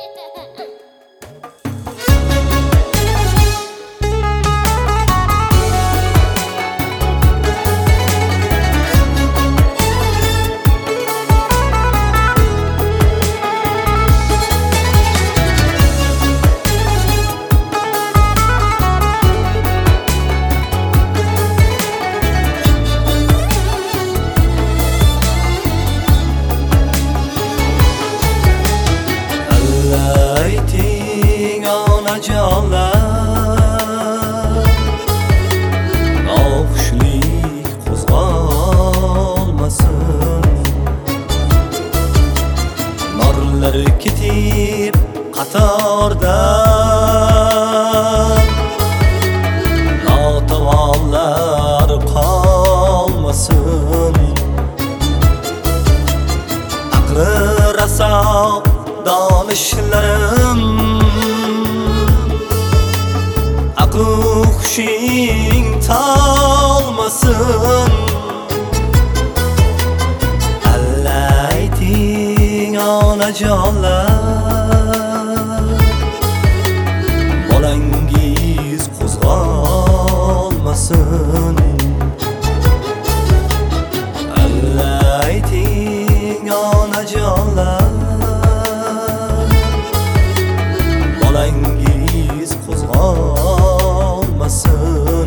Jonlar noxushlik qo'zg'olmasin, norlar ketib qatorda, notavonlar qolmasin. Aqli raso donishlarim, hushing tolmasin. Alla ayting onajonlar, bolangiz qo'zg'olmasin. Alla ayting onajonlar, bolangiz qo'zg'olmasin.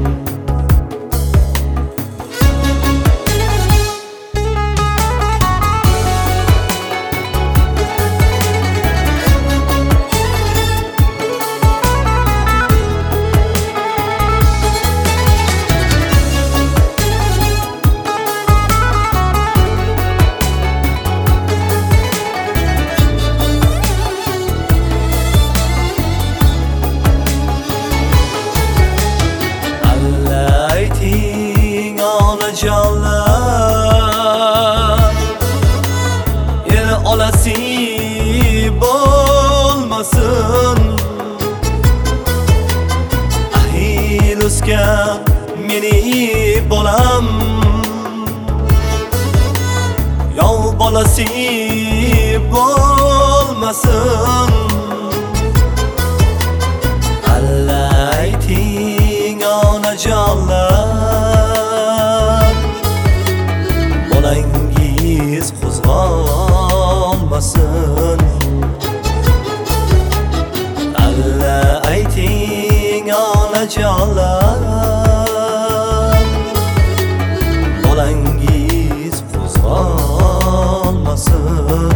Jonlar el olasi bo'lmasin. Ahil o'sgan meni bolam, yov bolasi bo'lmasin. Alla ayting onajonlar, bolangiz qo'zg'olmasin. Alla ayting onajonlar, bolangiz qo'zg'olmasin.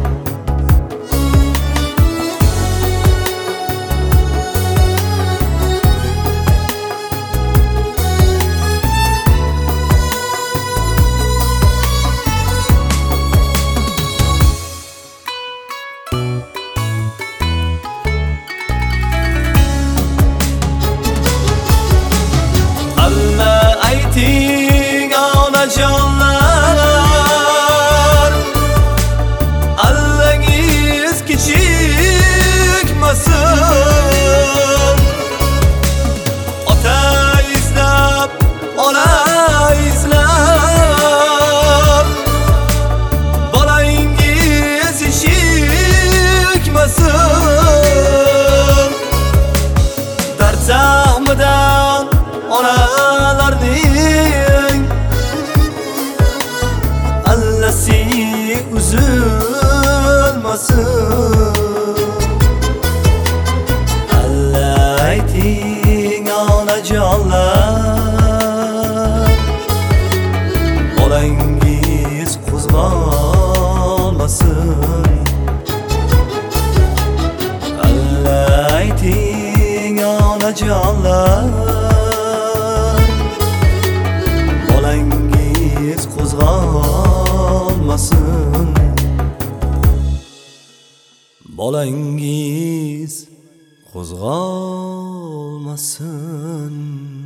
Ayting onajonlar, allangiz kechikmasin. Ota izlab, ona izlab, bolangiz eshikmasin. Dard zahmidan onalarning allasi uzilmasin. Alla ayting onajonlar, bolangiz qo'zg'olmasin. Alla ayting onajonlar, bolangiz qo'zg'olmasin. Bolangiz qo'zg'olmasin.